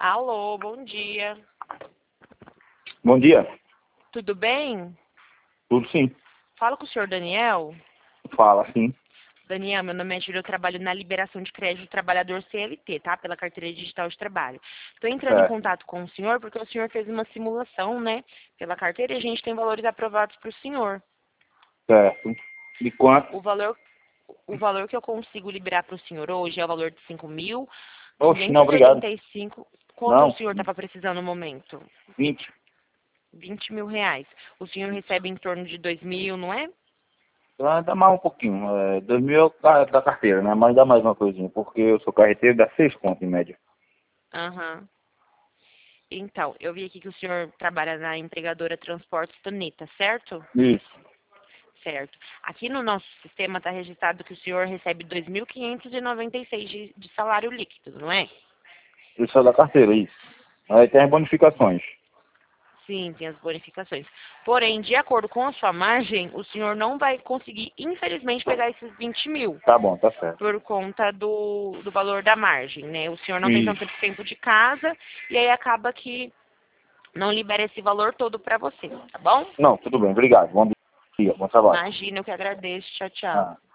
Alô, bom dia. Bom dia. Tudo bem? Tudo sim. Falo com o senhor Daniel. Fala sim. Daniel, meu nome é Júlia, eu trabalho na liberação de crédito do trabalhador CLT, tá? Pela carteira digital de trabalho. Estou entrando em Certo. contato com o senhor porque o senhor fez uma simulação, né? Pela carteira e a gente tem valores aprovados para o senhor. Certo. De quanto? O valor que eu consigo liberar para o senhor hoje é o valor de 5.000, Oxe, não, quinhentos e obrigado. oitenta e cinco. Quanto o Não, senhor estava precisando no momento? 20. 20.000 reais. O senhor recebe em torno de 2.000, não é? Dá mais um pouquinho. 2.000 da carteira, né? Mas dá mais uma coisinha, porque eu sou carreteiro, dá 6 contos em média. Aham. Então, eu vi aqui que o senhor trabalha na empregadora Transportes Toneta, certo? Isso. Certo. Aqui no nosso sistema está registrado que o senhor recebe 2.596 de salário líquido, não é? Isso é da carteira, isso. Aí tem as bonificações. Sim, tem as bonificações. Porém, de acordo com a sua margem, o senhor não vai conseguir, infelizmente, pegar esses 20.000 Tá bom, tá certo. por conta do valor da margem, né? O senhor não tem tanto Isso. tempo de casa e aí acaba que não libera esse valor todo para você, tá bom? Não, tudo bem, obrigado. Bom dia, bom trabalho. Imagina, eu que agradeço. Tchau, tchau. Ah.